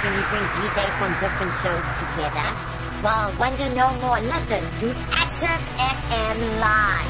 when you bring DJs from different shows together? Well, wonder no more. Listen to Active FM Live.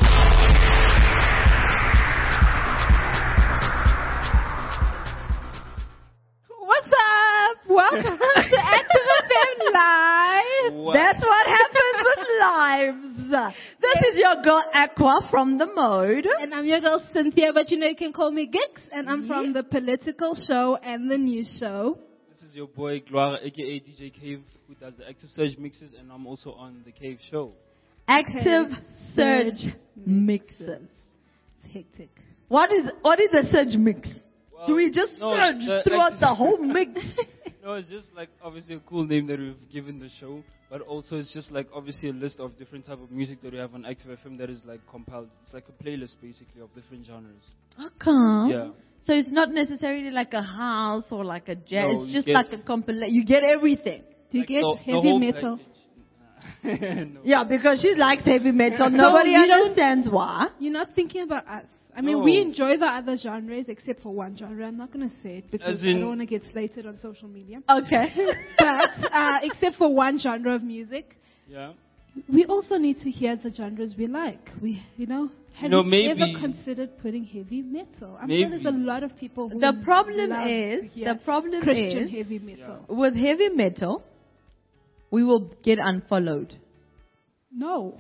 What's up? Welcome to Active FM Live. Wow. That's what happens with lives. This is your girl Aqua from The Mode. And I'm your girl Cynthia, but you know you can call me Gix. And I'm from the Political Show and the News Show. This is your boy Gloire, aka DJ Cave, who does the Active Surge mixes, and I'm also on the Cave Show. Active Surge Mixes. It's hectic. What is a surge mix? Well, Do we just surge throughout the whole mix? No, it's just like obviously a cool name that we've given the show, but also it's just like obviously a list of different type of music that we have on Active FM that is like compiled. It's like a playlist basically of different genres. Okay. Yeah. So it's not necessarily like a house or like a jazz. No, it's you just get- like a compilation. You get everything. Do you Like get the heavy whole metal? package. No. Yeah, because she likes heavy metal. Nobody you don't- understands why. You're not thinking about us. I mean, No. we enjoy the other genres except for one genre. I'm not going to say it because As I in- don't want to get slated on social media. Okay. But except for one genre of music, Yeah. we also need to hear the genres we like. Have know, you maybe- ever considered putting heavy metal? I'm sure there's a Maybe. lot of people who The problem love is- to hear the problem Christian is- heavy metal. With heavy metal, we will get unfollowed. No,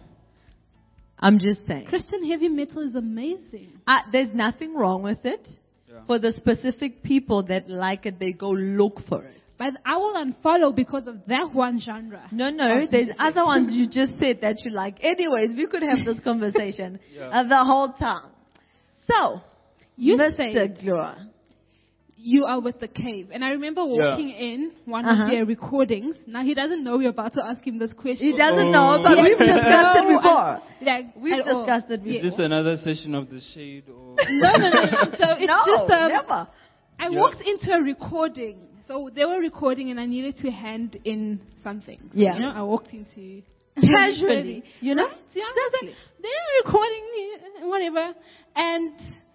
I'm just saying. Christian heavy metal is amazing. There's nothing wrong with it. Yeah. For the specific people that like it, they go look for it. But I will unfollow because of that one genre. No, there's other ones you just said that you like. Anyways, we could have this conversation Yeah. the whole time. So, You Mr. said Glora. you are with the Cave. And I remember walking in one of their recordings. Now, he doesn't know we're about to ask him this question. He doesn't know, but we've discussed it before. We've discussed it Is before. this another session of the shade or? No. So it's No, just never. I Yeah. walked into a recording. So they were recording and I needed to hand in something. So, Yeah. I walked into Casually, you know? Right? Yeah, I was like, they were recording, whatever. And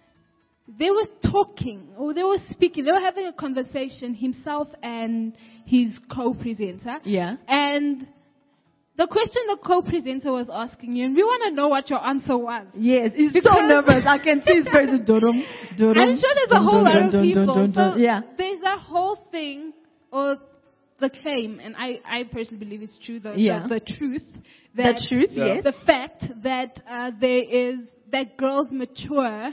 they were talking or they were speaking. They were having a conversation, himself and his co-presenter. Yeah. And the question the co-presenter was asking you, and we want to know what your answer was. Yes, he's so Because- nervous. I can see his face. Durum, durum, I'm sure there's a dun, whole dun, lot dun, of dun, people. dun, dun, So yeah. there's that whole thing, or the claim, and I personally believe it's true, Yeah. the truth. The That truth, Yeah. yes. The fact that that girls mature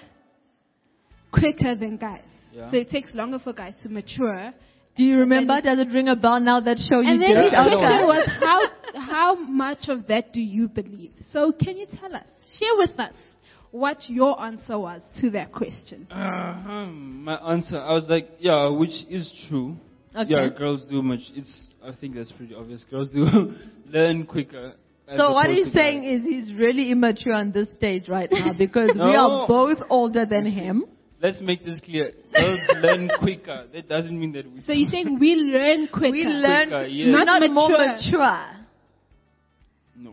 quicker than guys. Yeah. So it takes longer for guys to mature. Do you remember? Does it ring a bell now that show you And then did? his Yeah, I know. question was, how much of that do you believe? So can you tell us, share with us, what your answer was to that question? My answer, I was like, yeah, which is true. Okay. Yeah, girls do much. I think that's pretty obvious. Girls do learn quicker. as So what opposed he's to saying guys. is he's really immature on this stage right now because we No. are both older than him. Let's make this clear. Girls learn quicker. That doesn't mean that we. So you're saying we learn quicker. We learn Quicker, yes. we're not more Mature. mature. No.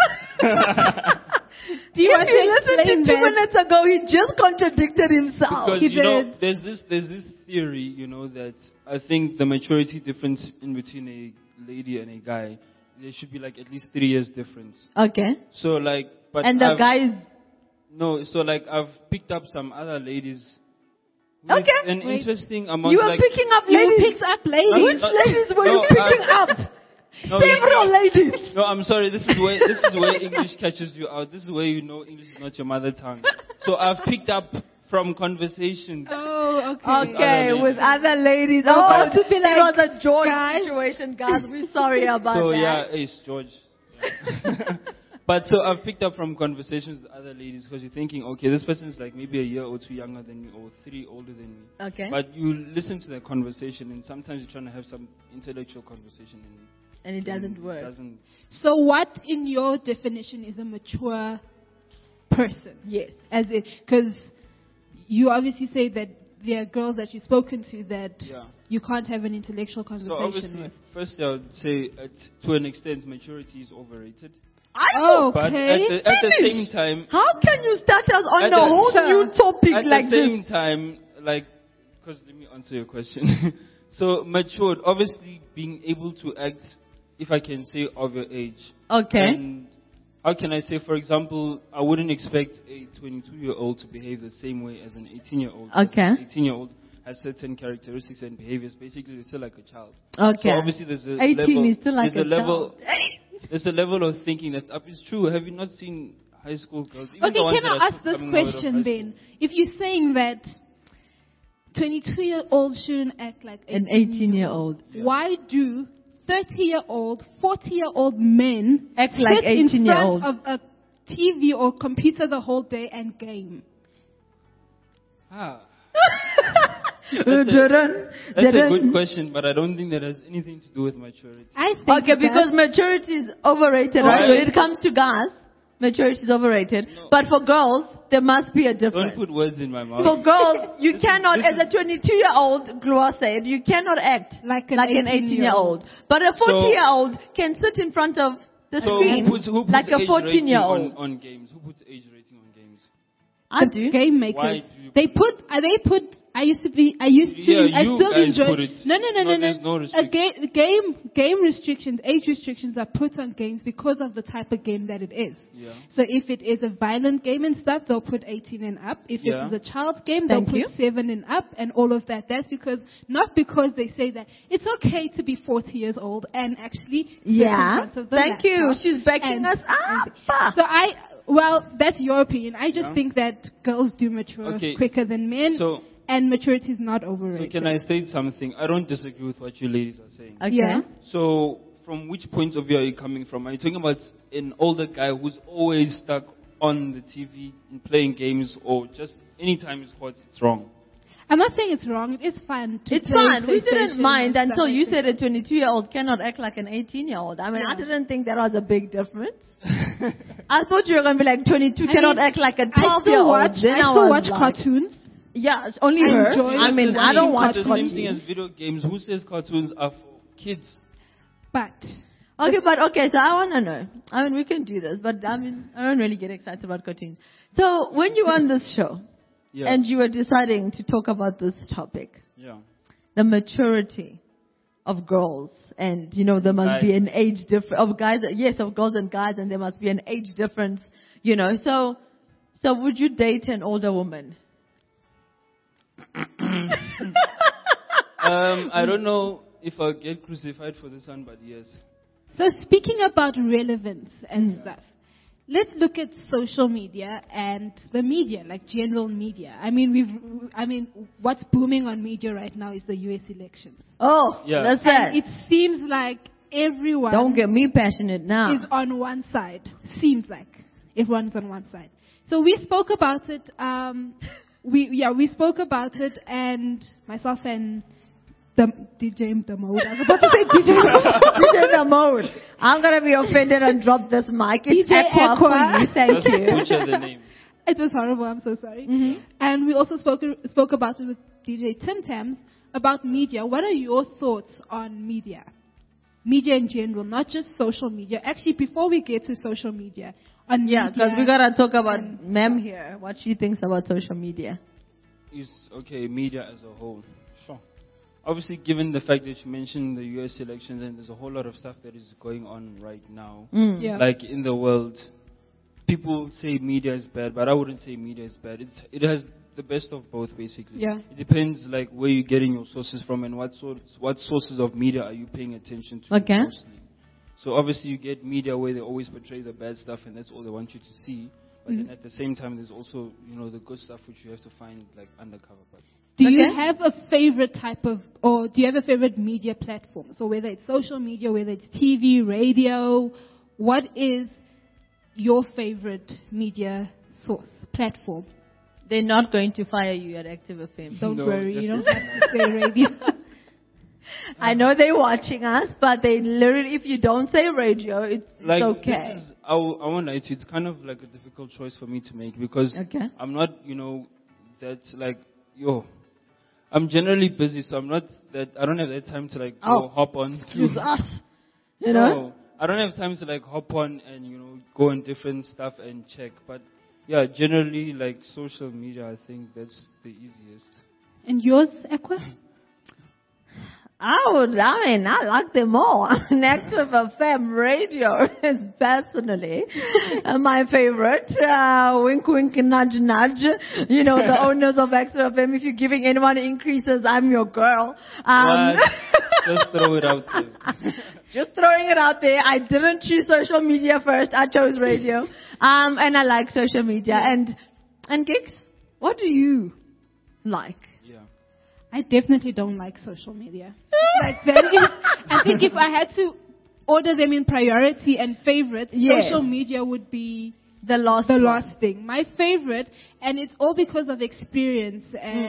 Do you want If you to listened explain to 2 that? minutes ago, he just contradicted himself. Because He you know, did. there's this theory, that I think the maturity difference in between a lady and a guy, there should be like at least 3 years difference. Okay. So like, but And the I've- guys, No, so like I've picked up some other ladies. with Okay. An Wait. interesting amount. you were like, picking up You ladies. picked up ladies. Which ladies were you No, picking up? No, Several ladies. No, I'm sorry. This is where English catches you out. This is where you know English is not your mother tongue. So I've picked up from conversations. Oh, okay. Okay, ladies. with other ladies. about to be it like, was a George guys. situation, guys. We're sorry about So that. yeah, it's George. Yeah. But so I've picked up from conversations with other ladies because you're thinking, okay, this person's like maybe a year or 2 younger than me or 3 older than me. Okay. But you listen to their conversation and sometimes you're trying to have some intellectual conversation And it doesn't it work. doesn't. So what, in your definition, is a mature person? Yes. As it, because you obviously say that there are girls that you've spoken to that Yeah. you can't have an intellectual So conversation obviously, with. firstly, I would say to an extent, maturity is overrated. I But Okay. at the Finish. same time, How can you start us on At a the- whole Sir, new topic at like the this? same time, like, because let me answer your question. So matured, obviously being able to act, if I can say, of your age. Okay. And how can I say, for example, I wouldn't expect a 22-year-old to behave the same way as an 18-year-old. Okay. An 18-year-old has certain characteristics and behaviors. Basically, they're still like a child. Okay. So obviously, there's a 18 level, is still like there's a level, child. There's a level of thinking that's up. It's true. Have you not seen high school girls? Even Okay, the ones can that I are ask still this coming out of question high then? school? If you're saying that 22-year-olds shouldn't act like An 18-year-old. Yeah. why do 30-year-old, 40-year-old men Act like sit in 18-year-olds? front of a TV or computer the whole day and game? Ah. Didn't. That's a good question, but I don't think that has anything to do with maturity. I think Okay, it because does. maturity is overrated, right? Right. When it comes to guys, maturity is overrated. No. But for girls, there must be a Don't difference. put words in my mouth. For girls, you This cannot, is- as a 22-year-old, Gloria said, you cannot act Like an 18-year-old. But a 40-year-old can sit in front of the So screen who puts like a age rating 14-year-old. on games? Who puts age rating on games? I The do. game makers. Why do you They put. I Yeah, still you guys enjoy. put it. No. There's no Game restrictions, age restrictions are put on games because of the type of game that it is. Yeah. So if it is a violent game and stuff, they'll put 18 and up. If Yeah. it is a child's game, Thank they'll you. put 7 and up and all of that. That's not because they say that it's okay to be 40 years old and actually sit in Yeah. front of the Thank you. laptop She's backing and- us up. So that's your opinion. I just Yeah. think that girls do mature Okay. quicker than men, So and maturity is not so overrated. can I state something? I don't disagree with what you ladies are saying. Okay. Yeah. So from which point of view are you coming from? Are you talking about an older guy who's always stuck on the TV and playing games, or just anytime he's caught, it's wrong? I'm not saying it's wrong. It is fun. To It's play fine. We PlayStation didn't mind and until stuff you like said a 22-year-old cannot act like an 18-year-old. I mean, I Yeah. didn't think there was a big difference. I thought you were going to be like 22 I cannot mean, act like a I still 12-year-old. watch. Then I still was watch like, cartoons. Yeah, it's only I her. enjoy I mean, watching I don't watch It's the same thing as cartoons. video games. Who says cartoons are for kids? But Okay, so I want to know. I mean, we can do this, but I mean, I don't really get excited about cartoons. So when you were on this show Yeah. and you were deciding to talk about this topic, Yeah. the maturity of girls, and there must be Guys. an age difference of guys. Yes, of girls and guys, and there must be an age difference. So would you date an older woman? I don't know if I'll get crucified for this one, but yes. so speaking about relevance and stuff, let's look at social media and the media, like general media. I mean, what's booming on media right now is the U.S. elections. Oh, Yeah. that's And it. it seems like everyone Don't get me passionate now. is on one side. Seems like everyone's on one side. So we spoke about it. We spoke about it, and myself and the DJ Mode. I was about to say DJ Mode. DJ the mode. I'm gonna be offended and drop this mic. It's DJ Aqua for Aqua. you. Thank Just you. butcher the name. It was horrible. I'm so sorry. Mm-hmm. And we also spoke about it with DJ Tim Tams about media. What are your thoughts on media? Media in general, not just social media. Actually, before we get to social media, on Yeah, media, because we gotta talk about and- Mem here. What she thinks about social media. Is okay, media as a whole. Sure. Obviously, given the fact that you mentioned the U.S. elections and there's a whole lot of stuff that is going on right now, Yeah. like in the world, people say media is bad, but I wouldn't say media is bad. It has the best of both, basically. Yeah. It depends, like, where you're getting your sources from and what sources of media are you paying attention to Okay. mostly. So obviously, you get media where they always portray the bad stuff, and that's all they want you to see. But then at the same time, there's also, the good stuff which you have to find, like, undercover. But Do you Okay. have a favorite or do you have a favorite media platform? So whether it's social media, whether it's TV, radio, what is your favorite media source, platform? They're not going to fire you at Active FM. Don't No, worry, you don't have to say radio. I know they're watching us, but they literally, if you don't say radio, it's like, okay. this is, I won't lie to you, it's kind of like a difficult choice for me to make because Okay. I'm not, that's like, I'm generally busy, so I don't have that time to like go hop on. Excuse us. You No, know? I don't have time to like hop on and, go on different stuff and check. But yeah, generally like social media, I think that's the easiest. And yours, Aqua? I like them all. Active FM radio is personally my favorite. Wink, wink, nudge, nudge. You know, the owners of Active FM, if you're giving anyone increases, I'm your girl. What? Just throw it out there. Just throwing it out there. I didn't choose social media first. I chose radio. And I like social media. And Gigs, what do you like? Yeah. I definitely don't like social media. Like that is, I think if I had to order them in priority and favorites, Yes. social media would be The last thing. My favorite, and it's all because of experience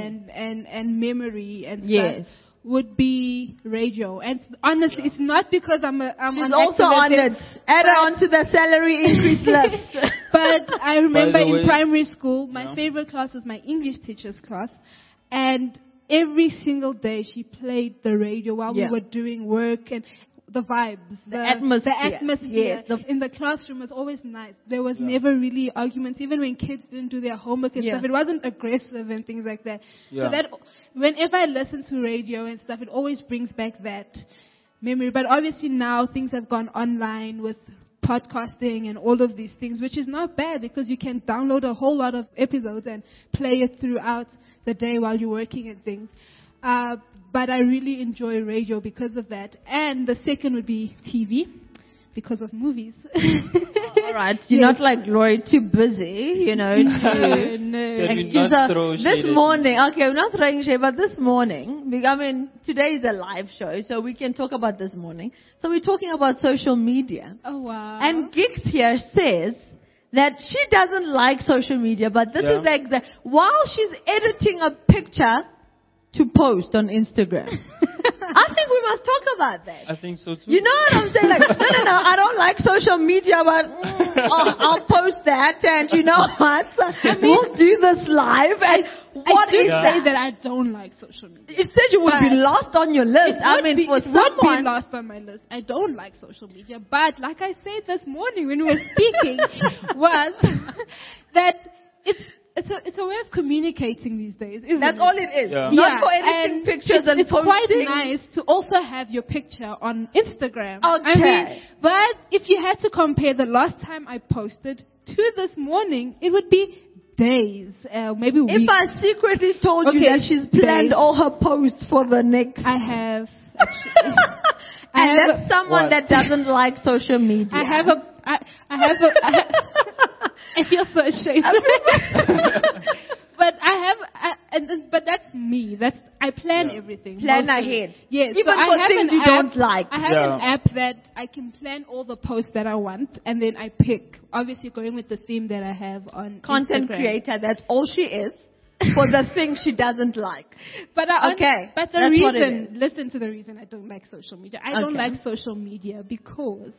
and memory and stuff, Yes. would be radio. And honestly, it's not because I'm She's on also on Active FM, it. Add her onto the salary increase list. But I remember By the in way- primary school, my Yeah. favorite class was my English teacher's class. And every single day she played the radio while Yeah. we were doing work, and the vibes, The atmosphere. The atmosphere Yes, in the classroom was always nice. There was never really arguments, even when kids didn't do their homework and Yeah. stuff. It wasn't aggressive and things like that. Yeah. So that whenever I listen to radio and stuff, it always brings back that memory. But obviously now things have gone online with podcasting and all of these things, which is not bad because you can download a whole lot of episodes and play it throughout the day while you're working and things. But I really enjoy radio because of that. And the second would be TV because of movies. All right. You're not like Glory, too busy, you know, to No. Can you excuse not her. throw This shade at me? morning, okay, we're not throwing shade, but this morning, I mean, today is a live show, so we can talk about this morning. So we're talking about social media. Oh, wow. And Gigs here says that she doesn't like social media, but this Yeah. is the exact, while she's editing a picture to post on Instagram. I think we must talk about that. I think so too. You know what I'm saying? Like, no, I don't like social media, but I'll post that, and you know what? We'll do this live. And I what do is Yeah. say that? that I don't like social media. It said you would be But lost on your list. I mean, for it would someone. be lost on my list. I don't like social media, but like I said this morning when we were speaking, was that it's a way of communicating these days, isn't That's it? all it is. Yeah. Not for editing and pictures and it's posting. quite nice to also have your picture on Instagram. I Okay. mean, but if you had to compare the last time I posted to this morning, it would be days, maybe weeks. If I secretly told you Okay, that she's planned days. all her posts for the next. I have. Actually, and have that's someone What? that doesn't like social media. I have a. I feel so ashamed. But but that's me. I plan everything. Plan mostly. ahead. Yes. Even so I for have things an you app- don't like. I have Yeah. an app that I can plan all the posts that I want, and then I pick. Obviously, going with the theme that I have on Content Instagram. creator, that's all she is. For the things she doesn't like. But Okay, But the that's what it reason, listen to the reason I don't like social media. I don't Okay. like social media because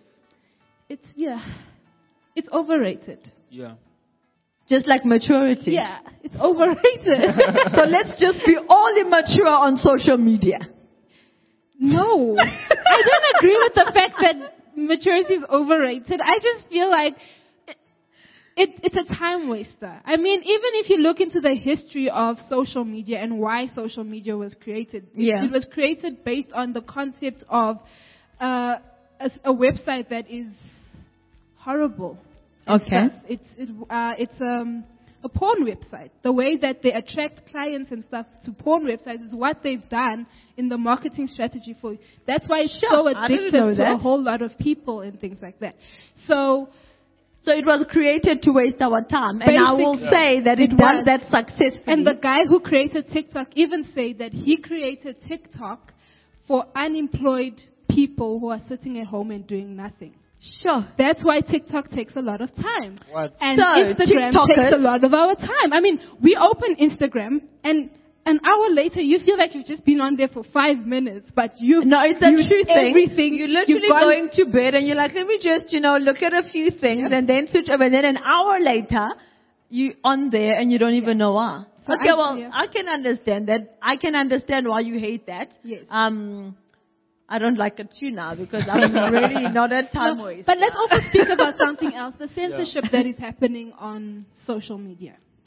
it's overrated. Yeah. Just like maturity. Yeah, it's overrated. So let's just be all immature on social media. No, I don't agree with the fact that maturity is overrated. I just feel like it's a time waster. I mean, even if you look into the history of social media and why social media was created, it was created based on the concept of a website that is horrible. and Okay. stuff. It's a porn website. The way that they attract clients and stuff to porn websites is what they've done in the marketing strategy for you. That's why it's so I didn't know addictive to a that. whole lot of people and things like that. So it was created to waste our time. And I will Basically, say that it it does was. that successfully. and the guy who created TikTok even said that he created TikTok for unemployed people who are sitting at home and doing nothing. Sure. That's why TikTok takes a lot of time. What? And So, Instagram TikTokers- takes a lot of our time. I mean, we open Instagram and an hour later you feel like you've just been on there for 5 minutes, but No, it's a used true thing. everything. You're literally You've gone- going to bed and you're like, let me just, look at a few things and then switch over. And then an hour later, you on there and you don't even know why. So Okay, I- I can understand that. I can understand why you hate that. Yes. I don't like it too now because I'm really not a time waster. But let's also speak about something else, the censorship that is happening on social media.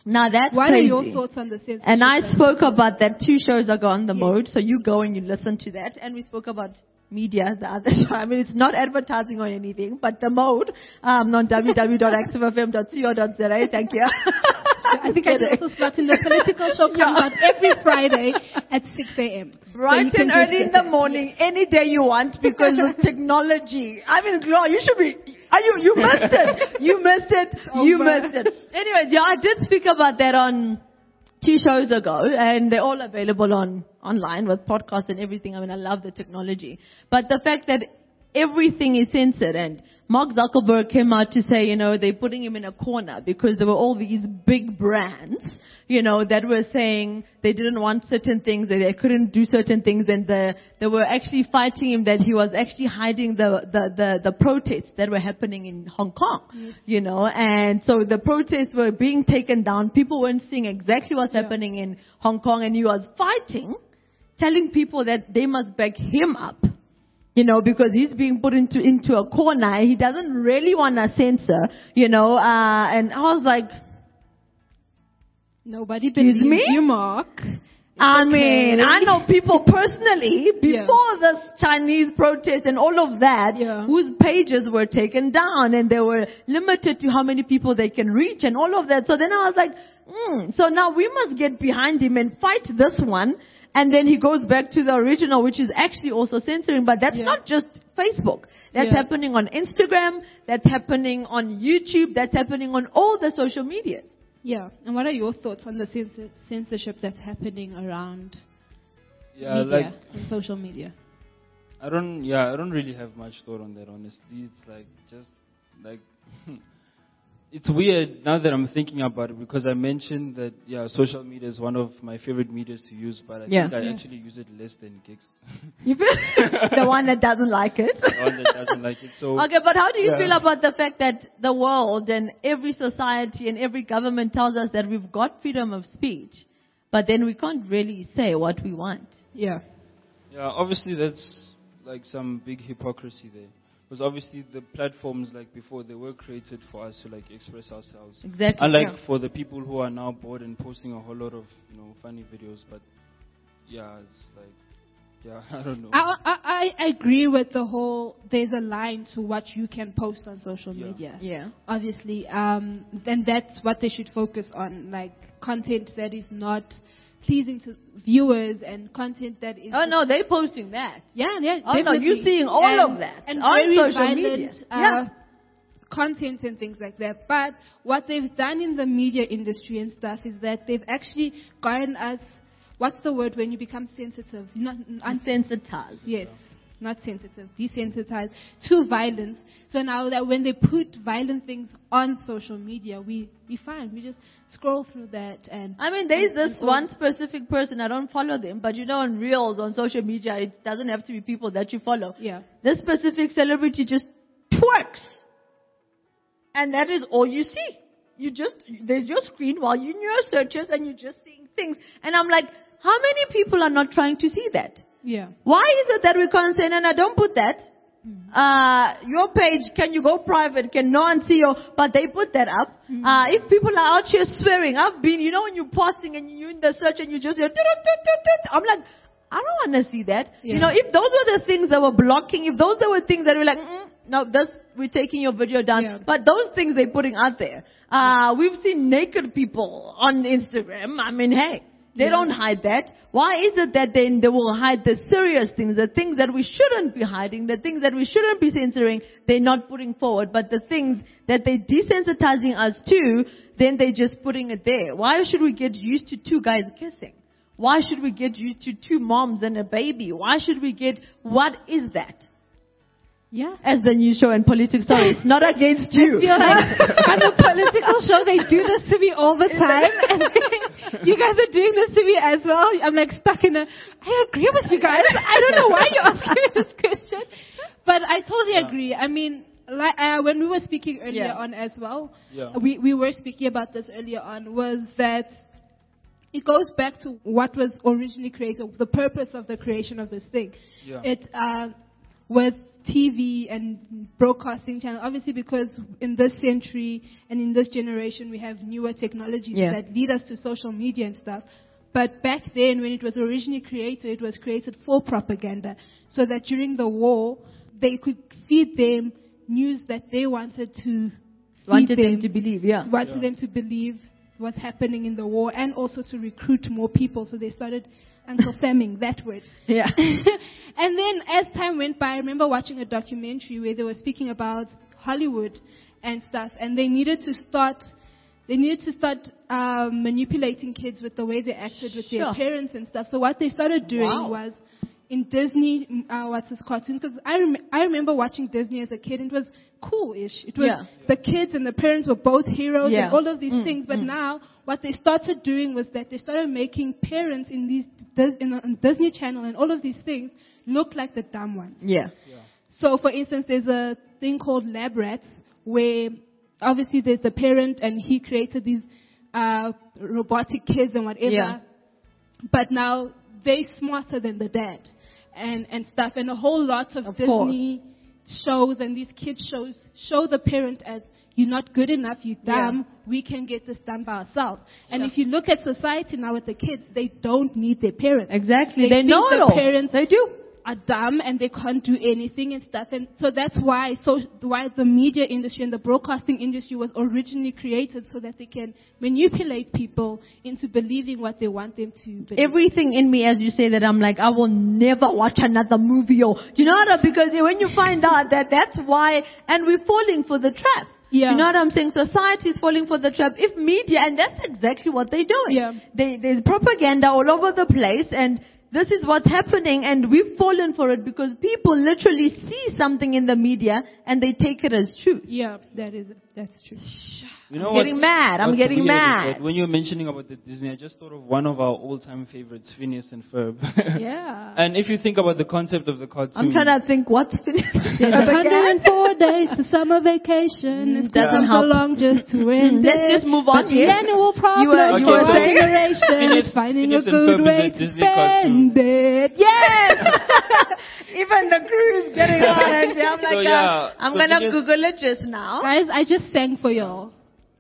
Now that's What crazy. are your thoughts on the censorship? And I then? spoke about that 2 shows ago on the Yes. Mode, so you go and you listen to that. And we spoke about media the other show. I mean, it's not advertising or anything, but the Mode on www.activefm.co.za. Thank you. I think I should also start in the political show comes out every Friday at 6 a.m. Bright and early in the morning, any day you want, because of technology. I mean, Gloria, you should be. You missed it. You missed it. You missed it. Anyway, yeah, I did speak about that on 2 shows ago, and they're all available online with podcasts and everything. I mean, I love the technology, but the fact that everything is censored, and Mark Zuckerberg came out to say, they're putting him in a corner because there were all these big brands, that were saying they didn't want certain things, that they couldn't do certain things, and they were actually fighting him, that he was actually hiding the protests that were happening in Hong Kong, and so the protests were being taken down. People weren't seeing exactly what's happening in Hong Kong, and he was fighting, telling people that they must back him up. Because he's being put into a corner. He doesn't really want to censor, and I was like, nobody believes you, Mark. I mean, I know people personally, before this Chinese protest and all of that, whose pages were taken down and they were limited to how many people they can reach and all of that. So then I was like, so now we must get behind him and fight this one. And then he goes back to the original, which is actually also censoring. But that's not just Facebook. That's happening on Instagram. That's happening on YouTube. That's happening on all the social medias. Yeah. And what are your thoughts on the censorship that's happening around media and social media? I don't really have much thought on that, honestly. It's it's weird now that I'm thinking about it, because I mentioned that, social media is one of my favorite medias to use, but I think I actually use it less than gigs. The one that doesn't like it. The one that doesn't like it. So, okay, but how do you feel about the fact that the world and every society and every government tells us that we've got freedom of speech, but then we can't really say what we want? Yeah. Yeah, obviously that's like some big hypocrisy there. Because obviously the platforms like before, they were created for us to like express ourselves. Exactly. Unlike for the people who are now bored and posting a whole lot of funny videos. But it's like, I don't know. I agree with the whole, there's a line to what you can post on social media. Yeah. Obviously. Then that's what they should focus on. Like content that is not pleasing to viewers and content that is... Oh, no, they're posting that. Yeah, Oh, definitely. no, you're seeing all of that and on very social violent, media. content and things like that. But what they've done in the media industry and stuff is that they've actually gotten us... What's the word when you become sensitive? Not Unsensitized. Yes. Not sensitive, desensitized to violence. So now that when they put violent things on social media, we find, we just scroll through that. And I mean, there's this one specific person, I don't follow them, but on Reels, on social media, it doesn't have to be people that you follow. Yeah. This specific celebrity just twerks. And that is all you see. There's your screen while you're in your searches and you're just seeing things. And I'm like, how many people are not trying to see that? Yeah. Why is it that we can't say, no, don't put that? Your page, can you go private? Can no one see you? But they put that up. If people are out here swearing, I've been, when you're posting and you're in the search and you just hear, I'm like, I don't want to see that. Yeah. If those were the things that were blocking, if those were things that were like, no, we're taking your video down. Yeah. But those things they're putting out there. We've seen naked people on Instagram. I mean, hey. They don't hide that. Why is it that then they will hide the serious things, the things that we shouldn't be hiding, the things that we shouldn't be censoring, they're not putting forward. But the things that they're desensitizing us to, then they're just putting it there. Why should we get used to 2 guys kissing? Why should we get used to 2 moms and a baby? Why should we what is that? Yeah. As the new show in politics. Sorry, it's not against you. I feel like on the political show, they do this to me all the time. And you guys are doing this to me as well. I'm like stuck in I agree with you guys. I don't know why you're asking me this question. But I totally agree. I mean, like, when we were speaking earlier on as well, we were speaking about this earlier on, was that it goes back to what was originally created, the purpose of the creation of this thing. Yeah. with TV and broadcasting channel. Obviously, because in this century and in this generation, we have newer technologies that lead us to social media and stuff. But back then, when it was originally created, it was created for propaganda, so that during the war, they could feed them news that they wanted to Wanted them to believe, wanted them to believe what's happening in the war, and also to recruit more people. So they started Uncle Fleming, that word. Yeah. And then as time went by, I remember watching a documentary where they were speaking about Hollywood and stuff, and they needed to start manipulating kids with the way they acted with their parents and stuff. So what they started doing was in Disney, cartoons, because I remember watching Disney as a kid, and it was cool-ish. It was the kids and the parents were both heroes and all of these things. But now what they started doing was that they started making parents in on Disney Channel and all of these things look like the dumb ones. Yeah. So, for instance, there's a thing called Lab Rats, where obviously there's the parent and he created these robotic kids and whatever. Yeah. But now they're smarter than the dad and stuff. And a whole lot of Disney shows and these kids shows show the parent as, you're not good enough, you're dumb, we can get this done by ourselves. And if you look at society now with the kids, they don't need their parents. Exactly. They know think it all. the parents They do. are dumb and they can't do anything and stuff. And so that's why the media industry and the broadcasting industry was originally created, so that they can manipulate people into believing what they want them to believe. Everything in me, as you say that, I'm like, I will never watch another movie. Or, do you know what? Because when you find out that's why, and we're falling for the trap. Yeah. You know what I'm saying? Society is falling for the trap. If media, and that's exactly what they're doing. Yeah. There's propaganda all over the place, and this is what's happening, and we've fallen for it because people literally see something in the media and they take it as truth. Yeah, that's true. You know I'm getting mad. I'm what's getting weird is mad. that when you were mentioning about the Disney, I just thought of one of our all-time favorites, Phineas and Ferb. Yeah. And if you think about the concept of the cartoon, I'm trying to think what's finished. There's 104 days to summer vacation. It doesn't help. belong just to end Let's just move on. But the annual problem You were for our saying- generation is finding a Phineas and good Ferb is way a to Disney spend it. Yes! Even the crew is getting on it. I'm like, So, yeah, I'm so going to Phineas- Google it just now. Guys, I just sang for y'all.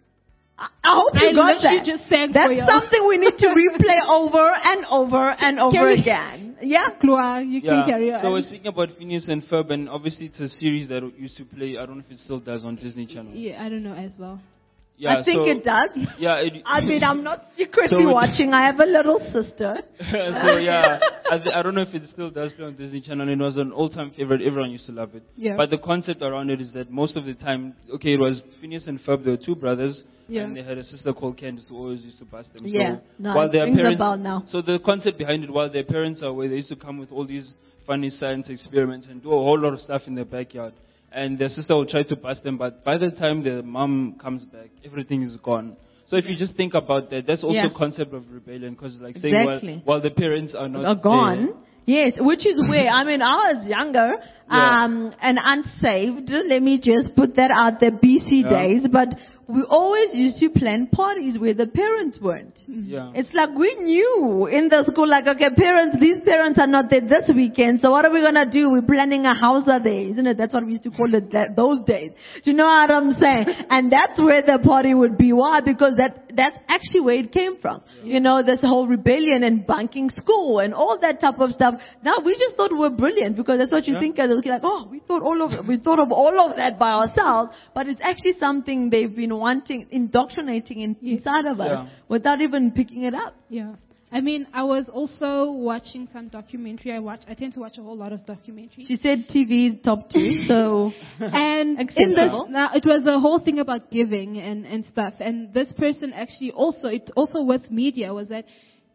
I hope you I got literally that. just sang That's for y'all. something we need to replay over and over and over Can we- again. Yeah? Chloe, you can carry on. So we're speaking about Phineas and Ferb, and obviously it's a series that used to play, I don't know if it still does, on Disney Channel. Yeah, I don't know as well. Yeah, I think so- it does. Yeah, I mean, I'm not secretly So- watching. I have a little sister. so yeah, I don't know if it still does play on Disney Channel. It was an all-time favorite. Everyone used to love it. Yeah. But the concept around it is that most of the time, okay, it was Phineas and Ferb. They were two brothers, Yeah. and they had a sister called Candace who always used to bust them. Yeah. So No, while it their rings a parents, bell now. so the concept behind it, while their parents are away, they used to come with all these funny science experiments and do a whole lot of stuff in their backyard. And their sister will try to bust them, but by the time the mom comes back, everything is gone. So if you just think about that, that's also Yeah. a concept of rebellion, because like Exactly. saying while the parents are not Are gone. there, Yes, which is where, I mean, I was younger, and unsaved. Let me just put that out there, BC Yeah. days. But we always used to plan parties where the parents weren't. yeah. It's like we knew in the school, like, okay, these parents are not there this weekend, so what are we going to do? We're planning a house day, isn't it? That's what we used to call it those days. Do you know what I'm saying? And that's where the party would be. Why? Because that's actually where it came from. You know, this whole rebellion and bunking school and all that type of stuff. Now, we just thought we were brilliant because that's what you think as a kid, like, oh, we thought of all of that by ourselves, but it's actually something they've been indoctrinating inside of us without even picking it up. Yeah. I mean, I was also watching some documentary. I tend to watch a whole lot of documentaries. She said TV is top 2, so And in this, acceptable. now it was the whole thing about giving and stuff. And this person actually also with media was that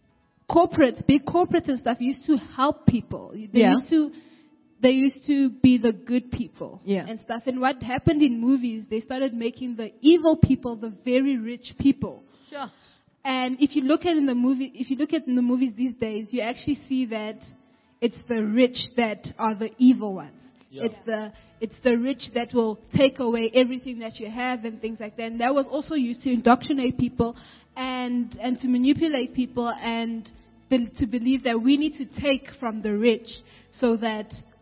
big corporates and stuff used to help people. They used to be the good people and stuff. And what happened in movies, they started making the evil people the very rich people. Sure. And if you look at in the movies these days, you actually see that it's the rich that are the evil ones. Yeah. It's the rich that will take away everything that you have and things like that. And that was also used to indoctrinate people and to manipulate people and to believe that we need to take from the rich so that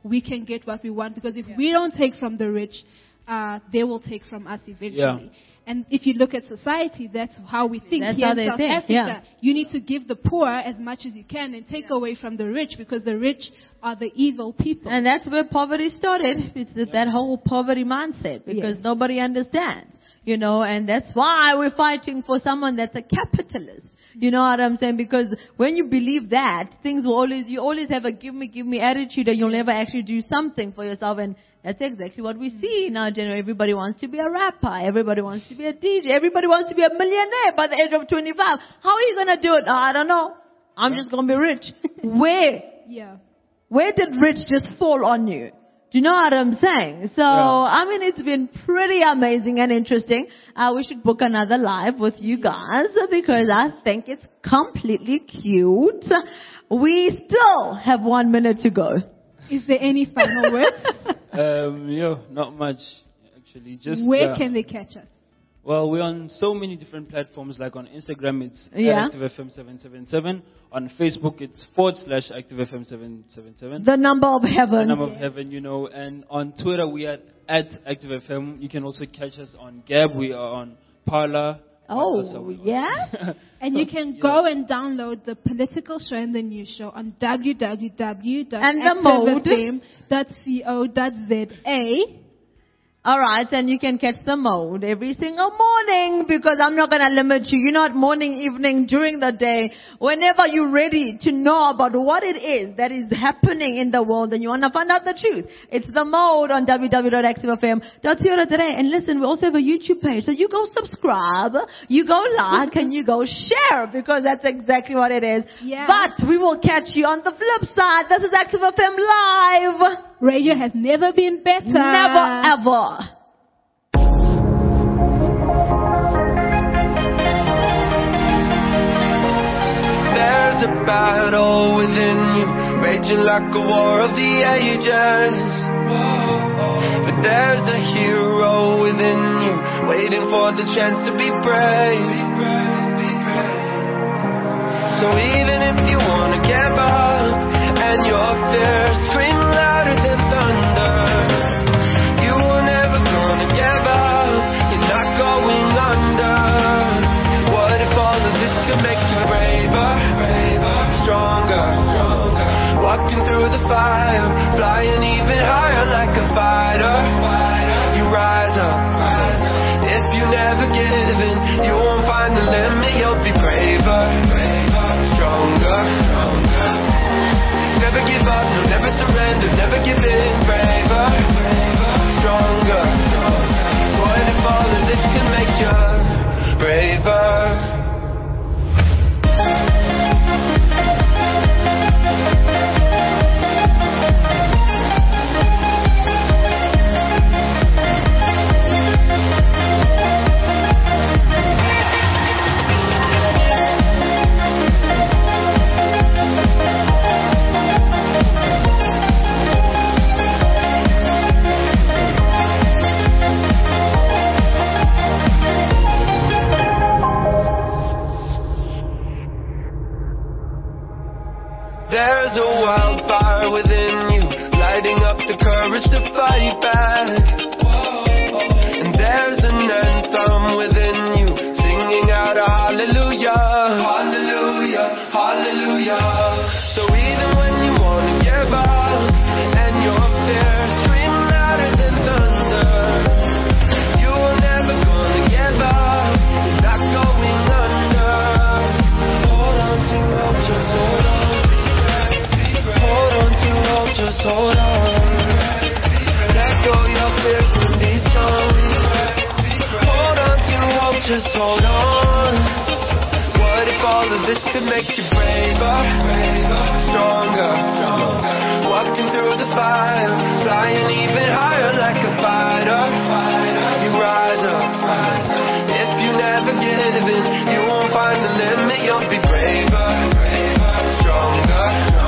we can get what we want. Because if we don't take from the rich, they will take from us eventually. Yeah. And if you look at society, that's how we think That's here how in they South think, Africa. yeah. You need to give the poor as much as you can and take away from the rich, because the rich are the evil people. And that's where poverty started. It's that whole poverty mindset, because Yes. nobody understands, and that's why we're fighting for someone that's a capitalist. You know what I'm saying? Because when you believe that, you always have a give me attitude, and you'll never actually do something for yourself. And that's exactly what we see in our generation. Everybody wants to be a rapper. Everybody wants to be a DJ. Everybody wants to be a millionaire by the age of 25. How are you going to do it? I don't know. I'm just going to be rich. Yeah. Where did rich just fall on you? Do you know what I'm saying? So, it's been pretty amazing and interesting. We should book another live with you guys, because I think it's completely cute. We still have 1 minute to go. Is there any final words? Not much, actually. Just Where can they catch us? Well, we're on so many different platforms. Like on Instagram, it's ActiveFM777. On Facebook, it's /ActiveFM777. The number of heaven. The number of heaven, And on Twitter, we are at ActiveFM. You can also catch us on Gab. We are on Parler. Oh, yeah? And you can go and download the Political Show and the News Show on www.activefm.co.za. All right, and you can catch the mode every single morning, because I'm not going to limit you. You're not morning, evening, during the day. Whenever you're ready to know about what it is that is happening in the world and you want to find out the truth, it's the mode on www.activefm.co.za. And listen, we also have a YouTube page. So you go subscribe, you go like, and you go share, because that's exactly what it is. Yeah. But we will catch you on the flip side. This is Active FM Live. Radio has never been better. Never ever. There's a battle within you, raging like a war of the ages. But there's a hero within you, waiting for the chance to be brave. So even if you wanna give up, and your fears scream louder than thunder, you are never gonna give up, you're not going under. What if all of this could make you braver, stronger, walking through the fire, flying even higher like a fighter. You rise up, if you never give in, you won't find the limit, you'll be braver, stronger. Never give up, no, never surrender, never give in. Braver, stronger. What if all of this can make you braver? There's a wildfire within you, lighting up the courage to fight back. And there's an anthem within you, singing out a hallelujah, hallelujah, hallelujah. So even when you wanna give up, and your fears scream louder than thunder, you are never gonna give up, you're not going under. Hold on to hope, just hold on. Just hold on. Let go your fears and be strong. Hold on to hope, just hold on. What if all of this could make you braver, stronger, walking through the fire, flying even higher like a fighter. You rise up, if you never give in, you won't find the limit, you'll be braver, stronger.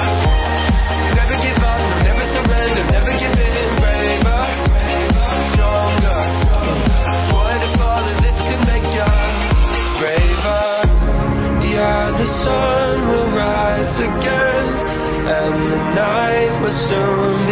Never give in, braver, stronger. What if all of this could make you braver? Yeah, the sun will rise again, and the night will soon be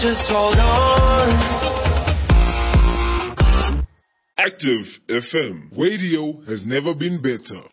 just hold on. Active FM. Radio has never been better.